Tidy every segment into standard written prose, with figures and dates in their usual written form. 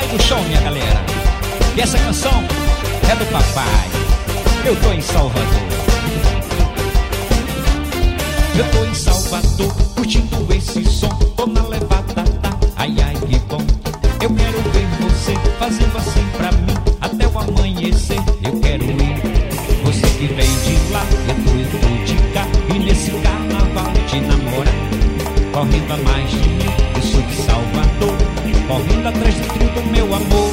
do chão, minha galera. E essa canção é do papai. Eu tô em Salvador. Eu tô em Salvador, curtindo esse som. Tô na levada, ai ai que bom. Eu quero ver você fazendo assim pra mim até o amanhecer. Eu quero ir. Você que vem de lá, eu tô de cá. E nesse carnaval te namorar. Correndo a mais de mim, eu sou de Salvador. Correndo atrás do trio do meu amor.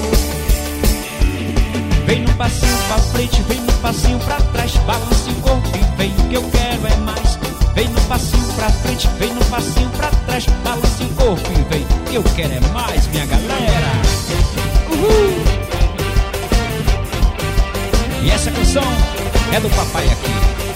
Vem no passinho pra frente, vem no passinho pra trás. Balance o corpo e vem, que eu quero é mais. Vem no passinho pra frente, vem no passinho pra trás. Balance o corpo e vem, que eu quero é mais, minha galera. Uhul! E essa canção é do papai aqui.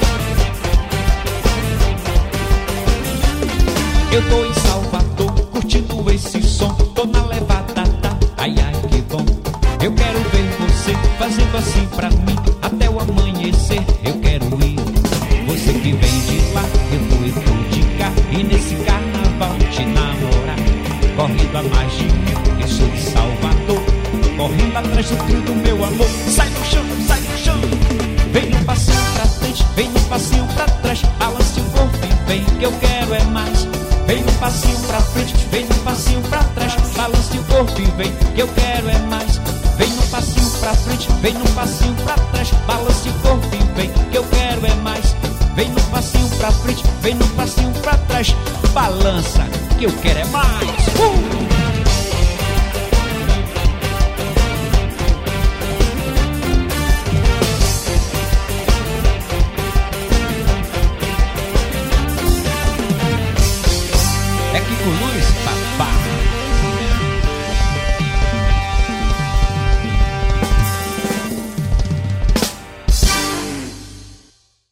Eu tô em Salvador, curtindo esse som. Tô na levada, ai ai que bom. Eu quero ver você fazendo assim pra mim até o amanhecer. Eu quero ir. Você que vem de lá, eu tô de cá. E nesse carnaval te namorar. Correndo a mais de mim, eu sou de Salvador. Correndo atrás do trio do meu amor. Sai do chão, sai do chão. Vem no passinho pra frente, vem no passinho pra trás. Balance o corpo e vem, que eu quero é mais. Vem no passinho pra frente, vem no passinho pra trás. Balance o corpo e vem, que eu quero é mais. Vem no passinho pra frente, vem no passinho pra trás. Balance o corpo e vem, que eu quero é mais. Vem no passinho pra frente, vem no passinho pra trás. Balança, que eu quero é mais. É Kiko Luz, papai.